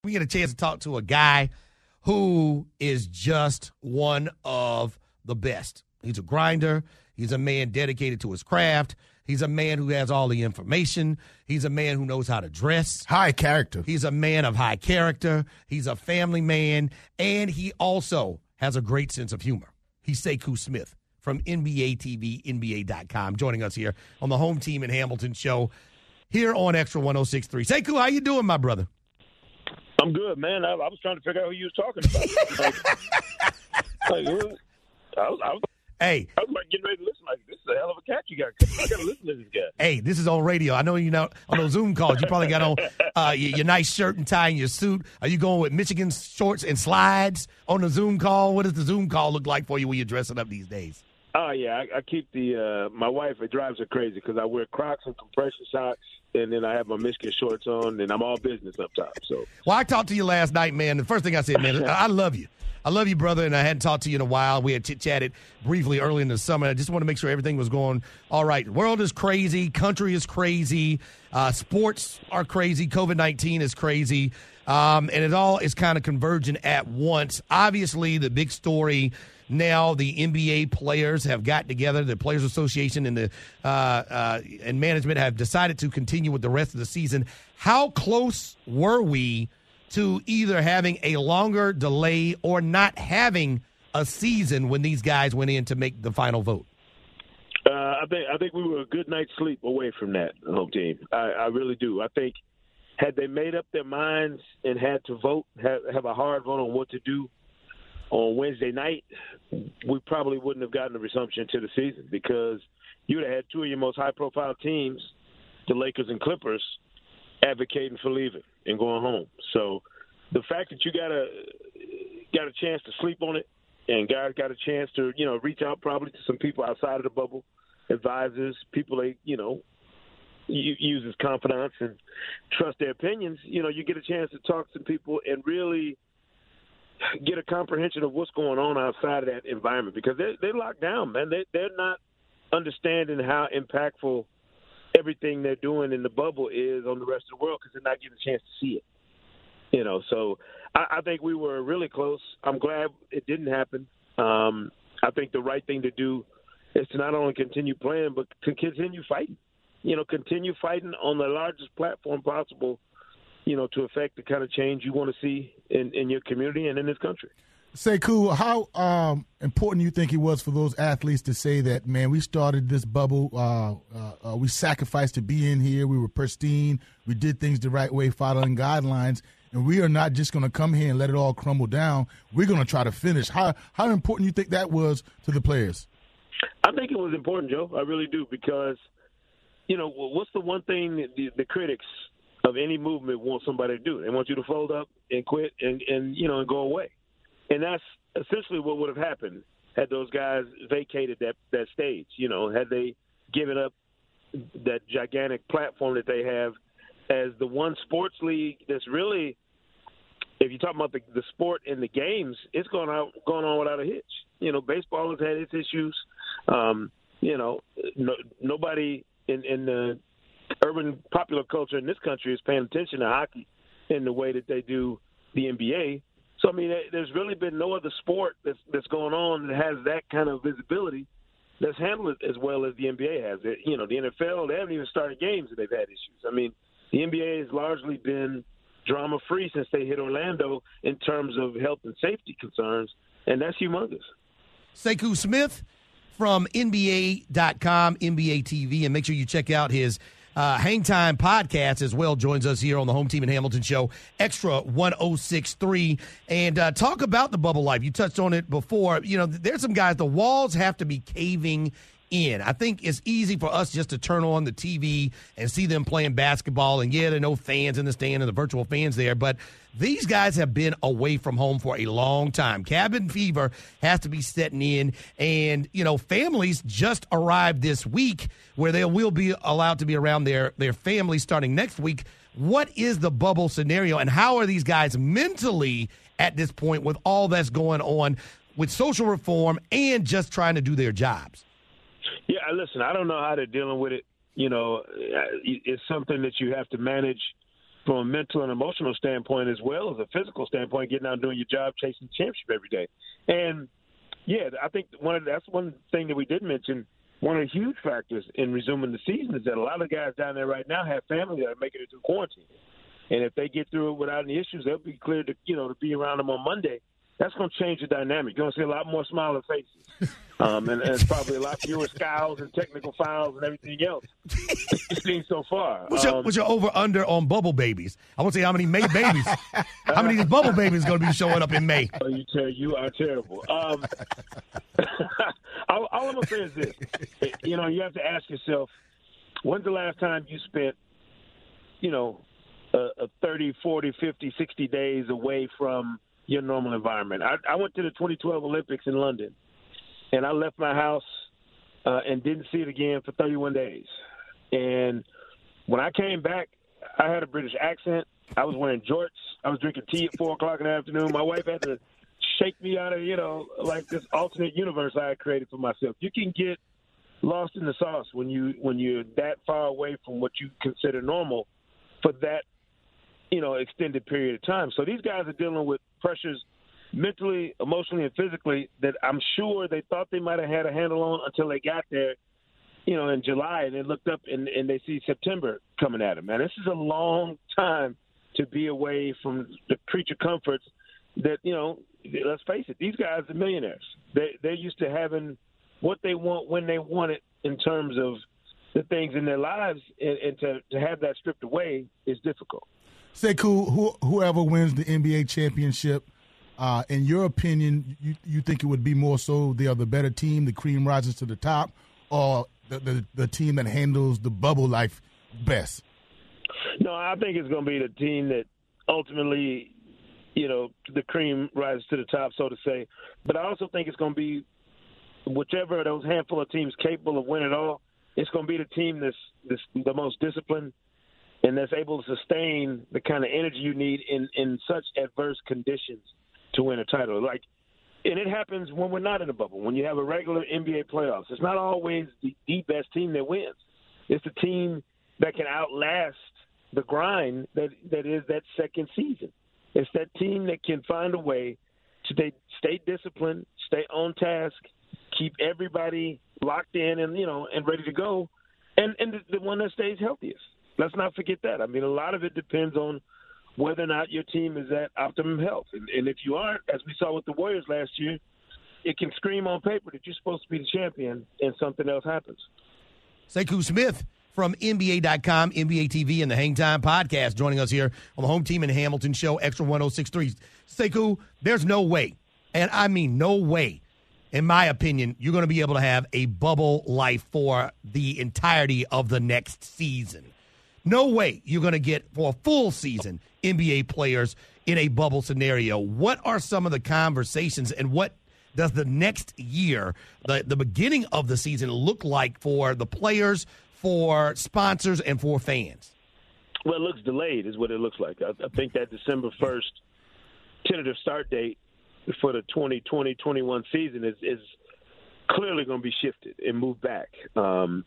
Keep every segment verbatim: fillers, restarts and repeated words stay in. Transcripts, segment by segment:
We get a chance to talk to a guy who is just one of the best. He's a grinder. He's a man dedicated to his craft. He's a man who has all the information. He's a man who knows how to dress. High character. He's a man of high character. He's a family man. And he also has a great sense of humor. He's Sekou Smith from N B A T V, N B A dot com, joining us here on the Home Team in Hamilton show here on Extra one oh six point three. Sekou, how you doing, my brother? I'm good, man. I, I was trying to figure out who you was talking about. like, like, I was, I was, hey, I was like getting ready to listen. Like, this is a hell of a cat you got. I got to listen to this guy. Hey, this is on radio. I know you know on those Zoom calls. You probably got on uh, your, your nice shirt and tie and your suit. Are you going with Michigan shorts and slides on the Zoom call? What does the Zoom call look like for you when you're dressing up these days? Oh yeah, I, I keep the. Uh, my wife, it drives her crazy because I wear Crocs and compression socks, and then I have my Michigan shorts on, and I'm all business up top. So, well, I talked to you last night, man. The first thing I said, man, I love you. I love you, brother, and I hadn't talked to you in a while. We had chit-chatted briefly early in the summer. I just want to make sure everything was going all right. The world is crazy. Country is crazy. Uh, sports are crazy. COVID nineteen is crazy. Um, and it all is kind of converging at once. Obviously, the big story now, the N B A players have got together. The Players Association and the uh, uh, and management have decided to continue with the rest of the season. How close were we to either having a longer delay or not having a season when these guys went in to make the final vote? Uh, I think I think we were a good night's sleep away from that, Home Team. I, I really do. I think had they made up their minds and had to vote, have, have a hard vote on what to do on Wednesday night, we probably wouldn't have gotten a resumption to the season because you would have had two of your most high-profile teams, the Lakers and Clippers, advocating for leaving and going home. So the fact that you got a got a chance to sleep on it and guys got a chance to, you know, reach out probably to some people outside of the bubble, advisors, people they, you know, use as confidants and trust their opinions, you know, you get a chance to talk to people and really get a comprehension of what's going on outside of that environment because they're, they're locked down, man. They, they're not understanding how impactful everything they're doing in the bubble is on the rest of the world because they're not getting a chance to see it. You know, so I, I think we were really close. I'm glad it didn't happen. Um, I think the right thing to do is to not only continue playing, but to continue fighting. You know, continue fighting on the largest platform possible, you know, to affect the kind of change you want to see in, in your community and in this country. Sekou, how um, important you think it was for those athletes to say that, man, we started this bubble, uh, uh, uh, we sacrificed to be in here, we were pristine, we did things the right way, following guidelines, and we are not just going to come here and let it all crumble down. We're going to try to finish. How how important you think that was to the players? I think it was important, Joe. I really do, because, you know, what's the one thing that the, the critics of any movement want somebody to do? They want you to fold up and quit and, and you know, and go away. And that's essentially what would have happened had those guys vacated that, that stage, you know, had they given up that gigantic platform that they have as the one sports league that's really, if you're talking about the, the sport and the games, it's going out going on without a hitch. You know, baseball has had its issues. Um, you know, no, nobody in, in the urban popular culture in this country is paying attention to hockey in the way that they do the N B A. So, I mean, there's really been no other sport that's, that's going on that has that kind of visibility that's handled it as well as the N B A has. It, you know, the N F L, they haven't even started games and they've had issues. I mean, the N B A has largely been drama-free since they hit Orlando in terms of health and safety concerns, and that's humongous. Sekou Smith from N B A dot com, N B A T V, and make sure you check out his Uh, Hang Time podcast as well, joins us here on the Home Team in Hamilton show, Extra one oh six point three, and uh, talk about the bubble life. You touched on it before. You know, there's some guys, the walls have to be caving in. I think it's easy for us just to turn on the T V and see them playing basketball, and yeah, there are no fans in the stand and the virtual fans there, but these guys have been away from home for a long time. Cabin fever has to be setting in, and, you know, families just arrived this week where they will be allowed to be around their, their families starting next week. What is the bubble scenario, and how are these guys mentally at this point with all that's going on with social reform and just trying to do their jobs? Yeah, listen, I don't know how they're dealing with it. You know, it's something that you have to manage from a mental and emotional standpoint as well as a physical standpoint, getting out and doing your job, chasing the championship every day. And, yeah, I think one of that's one thing that we did mention. One of the huge factors in resuming the season is that a lot of guys down there right now have family that are making it through quarantine. And if they get through it without any issues, they'll be cleared to, you know, to be around them on Monday. That's going to change the dynamic. You're going to see a lot more smiling faces. Um, and, and it's probably a lot fewer scowls and technical fouls and everything else you've seen so far. What's your, um, what's your over-under on bubble babies? I want to say how many May babies, how many of these bubble babies going to be showing up in May? Oh, you, ter- you are terrible. Um, all, all I'm going to say is this. You know, you have to ask yourself, when's the last time you spent, you know, a, a thirty, forty, fifty, sixty days away from your normal environment? I, I went to the twenty twelve Olympics in London, and I left my house uh, and didn't see it again for thirty-one days. And when I came back, I had a British accent. I was wearing jorts. I was drinking tea at four o'clock in the afternoon. My wife had to shake me out of, you know, like this alternate universe I had created for myself. You can get lost in the sauce when you when you're that far away from what you consider normal for that, you know, extended period of time. So these guys are dealing with pressures mentally, emotionally, and physically that I'm sure they thought they might have had a handle on until they got there, you know, in July, and they looked up and, and they see September coming at them. Man, this is a long time to be away from the creature comforts that, you know, let's face it, these guys are millionaires. They, they're used to having what they want when they want it in terms of the things in their lives, and, and to, to have that stripped away is difficult. Sekou, who, whoever wins the N B A championship, uh, in your opinion, you, you think it would be more so they are the better team, the cream rises to the top, or the, the, the team that handles the bubble life best? No, I think it's going to be the team that ultimately, you know, the cream rises to the top, so to say. But I also think it's going to be whichever of those handful of teams capable of winning it all, it's going to be the team that's, that's the most disciplined and that's able to sustain the kind of energy you need in, in such adverse conditions to win a title. Like, and it happens when we're not in a bubble, when you have a regular N B A playoffs. It's not always the, the best team that wins. It's the team that can outlast the grind that, that is that second season. It's that team that can find a way to stay, stay disciplined, stay on task, keep everybody locked in and, you know, and ready to go, and, and the, the one that stays healthiest. Let's not forget that. I mean, a lot of it depends on whether or not your team is at optimum health. And, and if you aren't, as we saw with the Warriors last year, it can scream on paper that you're supposed to be the champion and something else happens. Sekou Smith from N B A dot com, N B A T V, and the Hang Time Podcast joining us here on the Home Team in Hamilton Show, Extra one oh six point three. Sekou, there's no way, and I mean no way, in my opinion, you're going to be able to have a bubble life for the entirety of the next season. No way you're going to get, for a full season, N B A players in a bubble scenario. What are some of the conversations, and what does the next year, the, the beginning of the season, look like for the players, for sponsors, and for fans? Well, it looks delayed is what it looks like. I, I think that December first tentative start date for the twenty twenty twenty-one season is, is clearly going to be shifted and moved back. Um,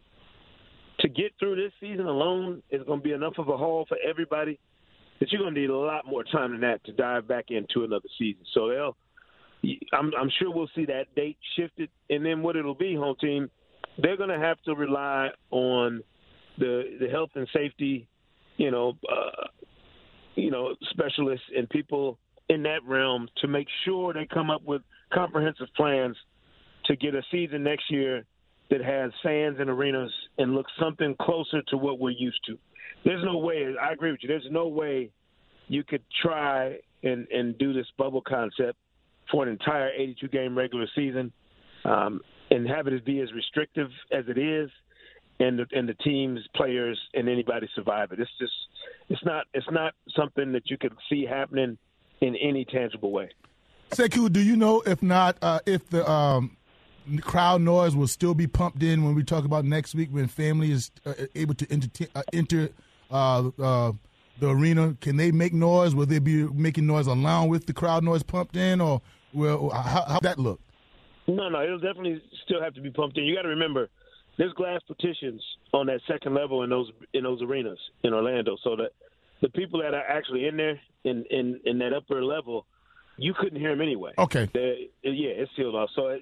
to get through this season alone is going to be enough of a haul for everybody that you're going to need a lot more time than that to dive back into another season. So they'll, I'm, I'm sure we'll see that date shifted, and then what it'll be, home team, they're going to have to rely on the the health and safety, you know, uh, you know, specialists and people in that realm to make sure they come up with comprehensive plans to get a season next year that has fans in arenas and looks something closer to what we're used to. There's no way, I agree with you, there's no way you could try and, and do this bubble concept for an entire eighty-two game regular season um, and have it be as restrictive as it is, and the, and the teams, players, and anybody survive it. It's just, it's not, it's not something that you could see happening in any tangible way. Sekou, do you know if not, uh, if the um, crowd noise will still be pumped in when we talk about next week when family is uh, able to enter, uh, enter uh, uh, the arena? Can they make noise? Will they be making noise along with the crowd noise pumped in, or well, how how that look? No, no, it'll definitely still have to be pumped in. You got to remember, there's glass partitions on that second level in those in those arenas in Orlando, so that the people that are actually in there in, in, in that upper level, you couldn't hear them anyway. Okay. They're, yeah, it's sealed off. So,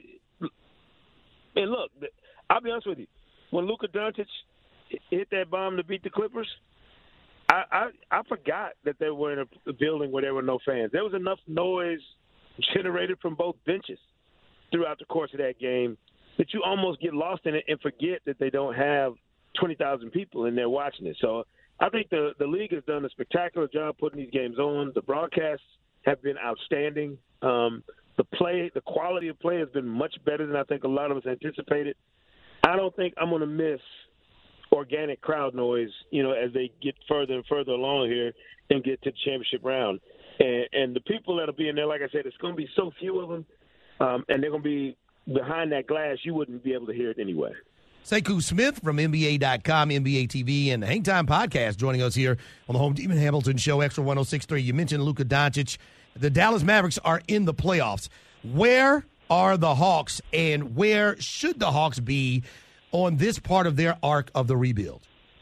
and look, I'll be honest with you. When Luka Doncic hit that bomb to beat the Clippers, I, I I forgot that they were in a building where there were no fans. There was enough noise generated from both benches throughout the course of that game that you almost get lost in it and forget that they don't have twenty thousand people in there watching it. So I think the, the league has done a spectacular job putting these games on. The broadcasts have been outstanding. Um, the play, the quality of play has been much better than I think a lot of us anticipated. I don't think I'm going to miss organic crowd noise, you know, as they get further and further along here and get to the championship round. And, and the people that'll be in there, like I said, it's going to be so few of them, um, and they're going to be behind that glass. You wouldn't be able to hear it anyway. Sekou Smith from N B A dot com, N B A T V, and the Hang Time Podcast joining us here on the Home Team in Hamilton Show, Extra one oh six point three. You mentioned Luka Doncic. The Dallas Mavericks are in the playoffs. Where are the Hawks, and where should the Hawks be on this part of their arc of the rebuild?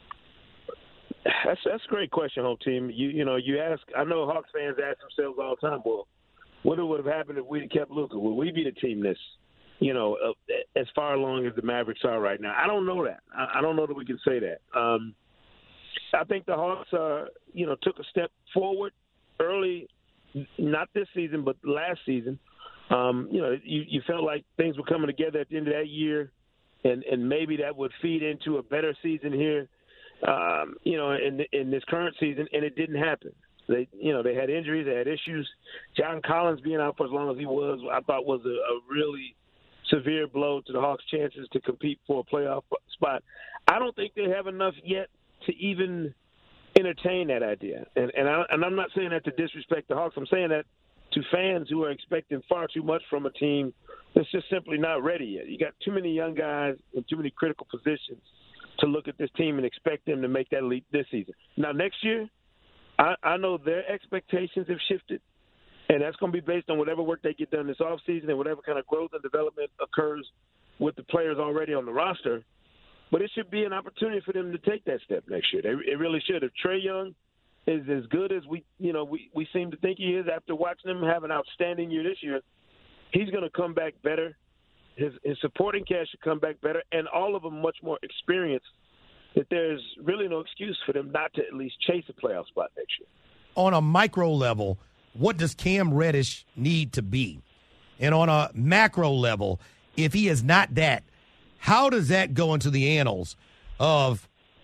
That's that's a great question, Home Team. You you know, you ask. I know Hawks fans ask themselves all the time, well, what would have happened if we'd have kept Luka? Would we be the team this, you know, uh, as far along as the Mavericks are right now? I don't know that. I, I don't know that we can say that. Um, I think the Hawks, uh, you know, took a step forward early, not this season, but last season. Um, you know, you, you felt like things were coming together at the end of that year, and, and maybe that would feed into a better season here, um, you know, in in this current season, and it didn't happen. They, you know, they had injuries, they had issues. John Collins being out for as long as he was, I thought was a, a really severe blow to the Hawks' chances to compete for a playoff spot. I don't think they have enough yet to even entertain that idea. And and, I, and I'm not saying that to disrespect the Hawks. I'm saying that to fans who are expecting far too much from a team that's just simply not ready yet. You got too many young guys in too many critical positions to look at this team and expect them to make that leap this season. Now, next year, I, I know their expectations have shifted, and that's going to be based on whatever work they get done this offseason and whatever kind of growth and development occurs with the players already on the roster. But it should be an opportunity for them to take that step next year. They, it really should. If Trae Young is as good as we, you know, we, we seem to think he is after watching him have an outstanding year this year, he's going to come back better. His, his supporting cast should come back better, and all of them much more experienced, that there's really no excuse for them not to at least chase a playoff spot next year. On a micro level, what does Cam Reddish need to be? And on a macro level, if he is not that, how does that go into the annals of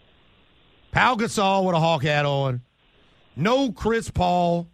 Pau Gasol with a Hawk hat on, no Chris Paul,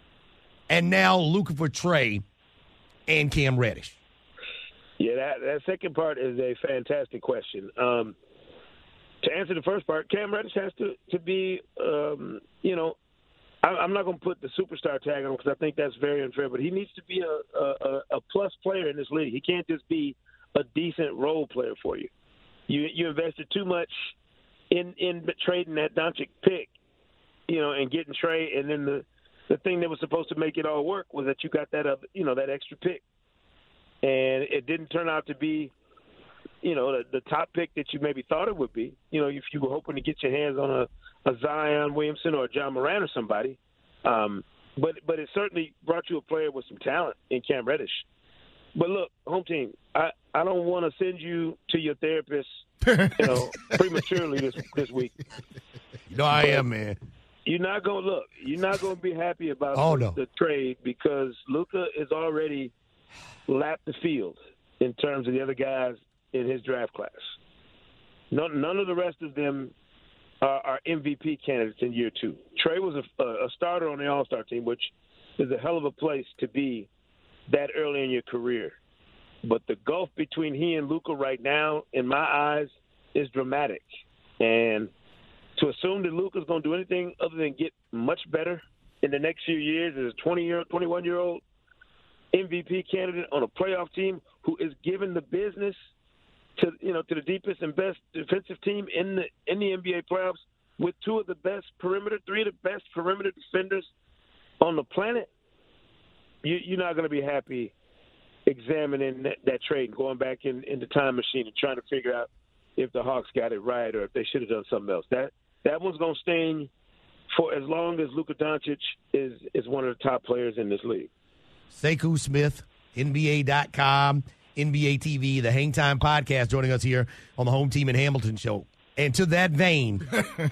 and now Luka for Trae and Cam Reddish? Yeah, that, that second part is a fantastic question. Um, to answer the first part, Cam Reddish has to, to be, um, you know, I, I'm not going to put the superstar tag on him because I think that's very unfair, but he needs to be a, a, a plus player in this league. He can't just be a decent role player for you. You you invested too much in, in trading that Doncic pick, you know, and getting Trae, and then the, the thing that was supposed to make it all work was that you got that, uh, you know, that extra pick. And it didn't turn out to be, you know, the, the top pick that you maybe thought it would be. You know, if you were hoping to get your hands on a, a Zion Williamson or a John Moran or somebody. Um, but but it certainly brought you a player with some talent in Cam Reddish. But look, Home Team, I, I don't want to send you to your therapist, you know, prematurely this this week. You know I but am, man. You're not going to look. You're not going to be happy about oh, the, no. the trade because Luka is already lapped the field in terms of the other guys in his draft class. None, none of the rest of them are, are M V P candidates in year two. Trae was a, a starter on the All-Star team, which is a hell of a place to be that early in your career. But the gulf between he and Luka right now, in my eyes, is dramatic. And to assume that Luka's going to do anything other than get much better in the next few years as a twenty-year-old, twenty-one-year-old M V P candidate on a playoff team who is given the business to, you know, to the deepest and best defensive team in the in the N B A playoffs with two of the best perimeter, three of the best perimeter defenders on the planet, you, you're not going to be happy examining that, that trade and going back in, in the time machine and trying to figure out if the Hawks got it right or if they should have done something else. That that one's going to sting for as long as Luka Doncic is is one of the top players in this league. Sekou Smith, N B A dot com, N B A T V, the Hang Time Podcast, joining us here on the Home Team in Hamilton show. And to that vein,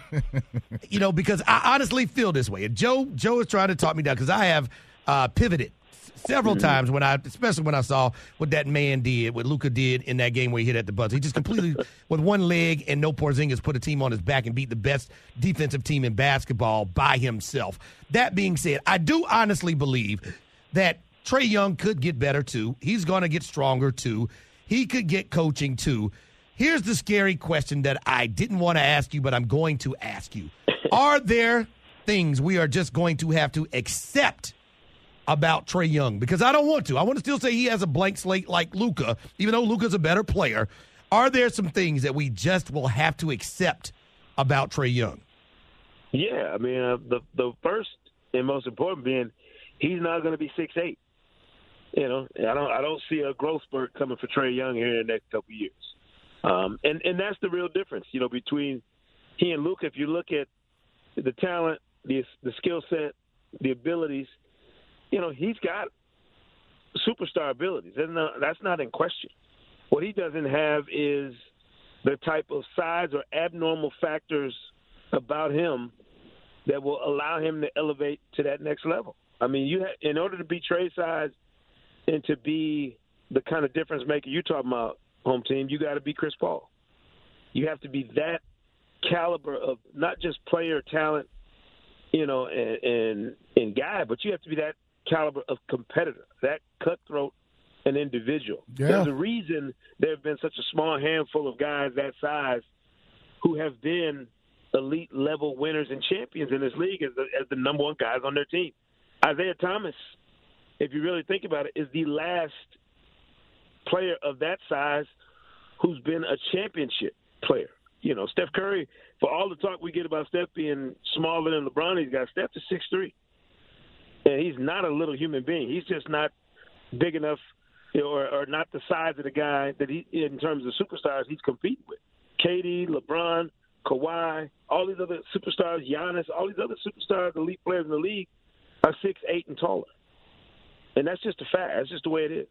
you know, because I honestly feel this way. And Joe, Joe is trying to talk me down because I have uh, pivoted several mm-hmm. times when I, especially when I saw what that man did, what Luka did in that game where he hit at the buzzer. He just completely, with one leg and no Porzingis, put a team on his back and beat the best defensive team in basketball by himself. That being said, I do honestly believe that Trae Young could get better too. He's going to get stronger too. He could get coaching too. Here's the scary question that I didn't want to ask you, but I'm going to ask you. Are there things we are just going to have to accept about Trae Young? Because I don't want to. I want to still say he has a blank slate like Luka, even though Luka's a better player. Are there some things that we just will have to accept about Trae Young? Yeah, I mean, uh, the the first and most important being he's not going to be six eight. You know, I don't I don't see a growth spurt coming for Trae Young here in the next couple of years. Um, and, and that's the real difference, you know, between he and Luka. If you look at the talent, the the skill set, the abilities, you know, he's got superstar abilities. That's not, that's not in question. What he doesn't have is the type of size or abnormal factors about him that will allow him to elevate to that next level. I mean, you ha- in order to be Trae size and to be the kind of difference maker you're talking about, Home Team, you got to be Chris Paul. You have to be that caliber of not just player talent, you know, and, and and guy, but you have to be that caliber of competitor, that cutthroat an individual. Yeah. There's a reason there have been such a small handful of guys that size who have been elite level winners and champions in this league as the, as the number one guys on their team. Isaiah Thomas, if you really think about it, is the last player of that size who's been a championship player. You know, Steph Curry, for all the talk we get about Steph being smaller than LeBron, he's got Steph to six three. And he's not a little human being. He's just not big enough, you know, or, or not the size of the guy that he, in terms of superstars, he's competing with. K D, LeBron, Kawhi, all these other superstars, Giannis, all these other superstars, elite players in the league are six eight and taller. And that's just a fact. That's just the way it is.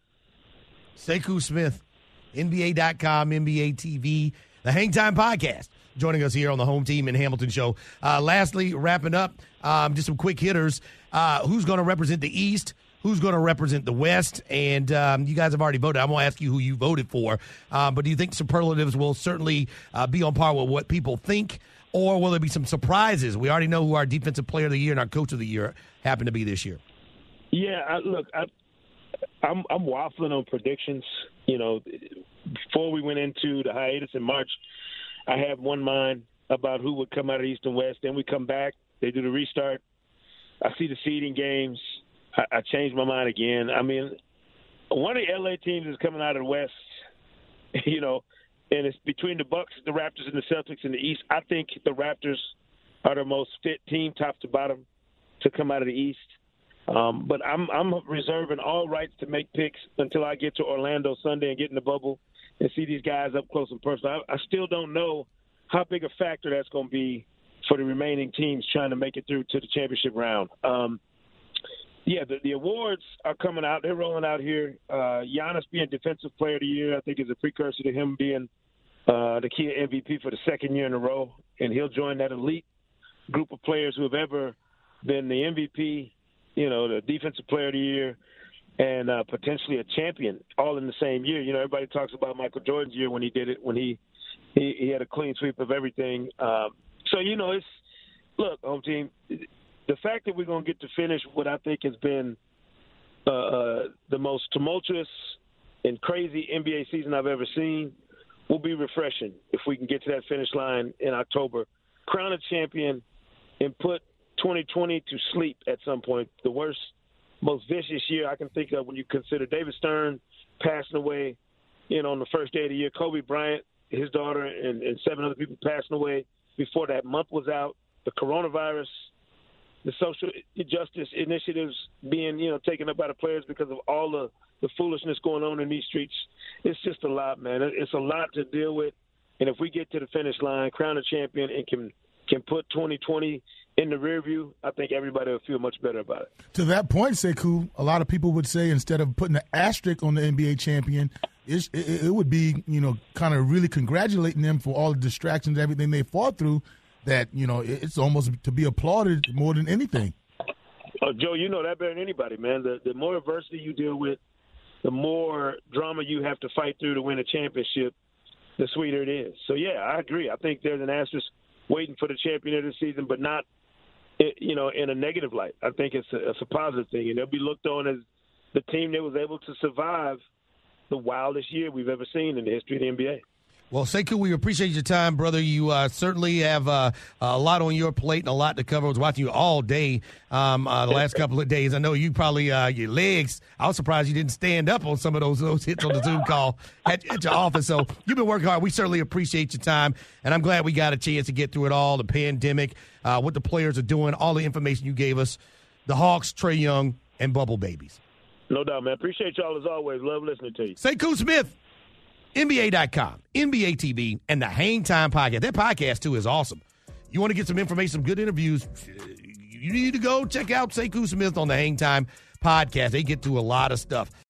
Sekou Smith, N B A dot com, N B A T V, the Hang Time Podcast, joining us here on the Home Team in Hamilton show. Uh, lastly, wrapping up, um, just some quick hitters. Uh, who's going to represent the East? Who's going to represent the West? And um, you guys have already voted. I'm going to ask you who you voted for. Uh, but do you think superlatives will certainly uh, be on par with what people think? Or will there be some surprises? We already know who our Defensive Player of the Year and our Coach of the Year happen to be this year. Yeah, I, look, I, I'm, I'm waffling on predictions. You know, before we went into the hiatus in March, I had one mind about who would come out of East and West. Then we come back. They do the restart. I see the seeding games. I, I changed my mind again. I mean, one of the L A teams is coming out of the West, you know, and it's between the Bucks, the Raptors, and the Celtics in the East. I think the Raptors are the most fit team, top to bottom, to come out of the East. Um, but I'm I'm reserving all rights to make picks until I get to Orlando Sunday and get in the bubble and see these guys up close and personal. I, I still don't know how big a factor that's going to be for the remaining teams trying to make it through to the championship round. Um, yeah, the, the awards are coming out. They're rolling out here. Uh, Giannis being Defensive Player of the Year, I think, is a precursor to him being uh, the key M V P for the second year in a row. And he'll join that elite group of players who have ever been the M V P, you know, the Defensive Player of the Year, and uh, potentially a champion all in the same year. You know, everybody talks about Michael Jordan's year when he did it, when he he, he had a clean sweep of everything. Um, so, you know, it's – look, Home Team, the fact that we're going to get to finish what I think has been uh, uh, the most tumultuous and crazy N B A season I've ever seen will be refreshing if we can get to that finish line in October, crown a champion, and put twenty twenty to sleep at some point. The worst, most vicious year I can think of when you consider David Stern passing away, you know, on the first day of the year, Kobe Bryant, his daughter, and, and seven other people passing away before that month was out, the coronavirus, the social justice initiatives being, you know, taken up by the players because of all the, the foolishness going on in these streets. It's just a lot, man. It's a lot to deal with. And if we get to the finish line, crown a champion, and can can put twenty twenty in the rear view, I think everybody will feel much better about it. To that point, Sekou, a lot of people would say instead of putting an asterisk on the N B A champion, it, it, it would be, you know, kind of really congratulating them for all the distractions, everything they fought through, that, you know, it's almost to be applauded more than anything. Oh, Joe, you know that better than anybody, man. The, the more adversity you deal with, the more drama you have to fight through to win a championship, the sweeter it is. So, yeah, I agree. I think there's an asterisk waiting for the champion of the season, but not, you know, in a negative light. I think it's a, it's a positive thing, and they'll be looked on as the team that was able to survive the wildest year we've ever seen in the history of the N B A. Well, Sekou, we appreciate your time, brother. You uh, certainly have uh, a lot on your plate and a lot to cover. I was watching you all day um, uh, the last couple of days. I know you probably, uh, your legs, I was surprised you didn't stand up on some of those those hits on the Zoom call at, at your office. So you've been working hard. We certainly appreciate your time, and I'm glad we got a chance to get through it all, the pandemic, uh, what the players are doing, all the information you gave us, the Hawks, Trae Young, and Bubble Babies. No doubt, man. Appreciate y'all as always. Love listening to you. Sekou Smith. N B A dot com, N B A T V, and the Hang Time Podcast. That podcast, too, is awesome. You want to get some information, some good interviews, you need to go check out Sekou Smith on the Hang Time Podcast. They get to a lot of stuff.